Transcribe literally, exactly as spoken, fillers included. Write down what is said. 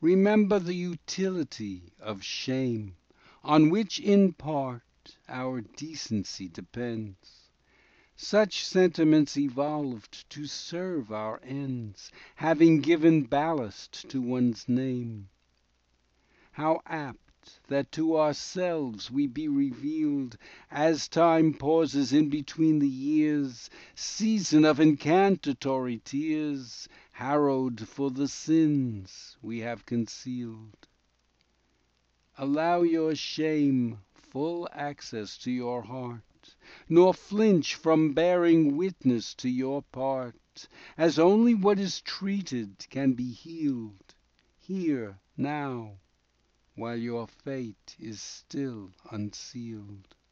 Remember the utility of shame, On which in part our decency depends. Such sentiments evolved to serve our ends, Having given ballast to one's name. How apt that to ourselves we be revealed, As time pauses in between the years, Season of incantatory tears, Harrowed for the sins we have concealed. Allow your shame full access to your heart, Nor flinch from bearing witness to your part, As only what is treated can be healed, Here, now, while your fate is still unsealed.